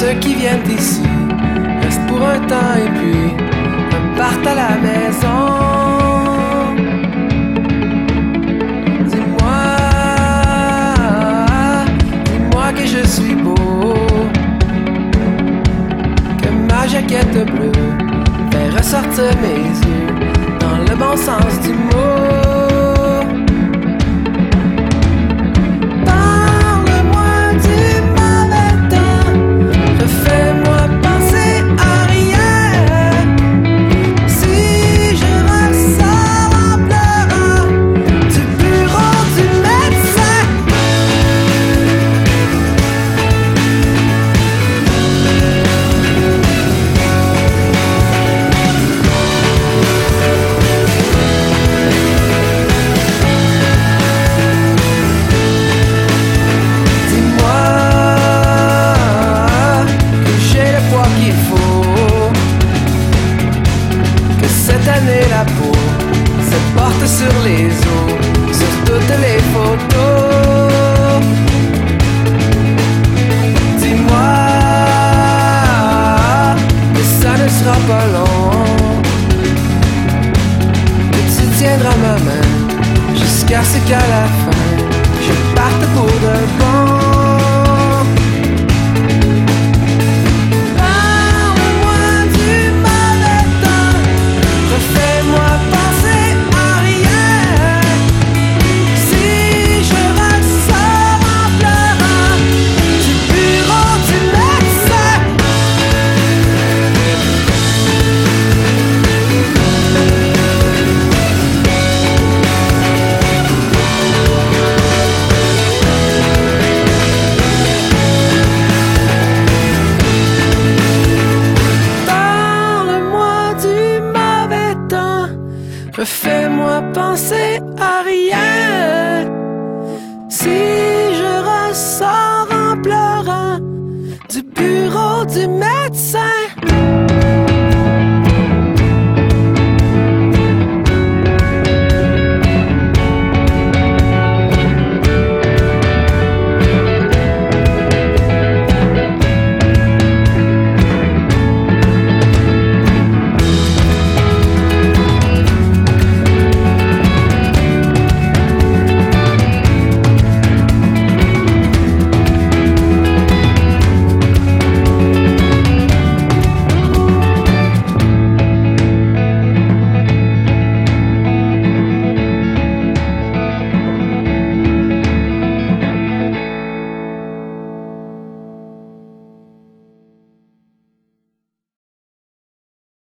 ceux qui viennent ici restent pour un temps et puis repartent à la maison. Dis-moi que je suis beau, que ma jaquette bleue fait ressortir mes yeux dans le bon sens du mot. La peau se porte sur les os, sur toutes les photos. Dis-moi que ça ne sera pas long, que tu tiendras ma main jusqu'à ce qu'à la fin je parte pour de bon. Fais-moi penser à rien. Si je ressors en pleurant du bureau du maire.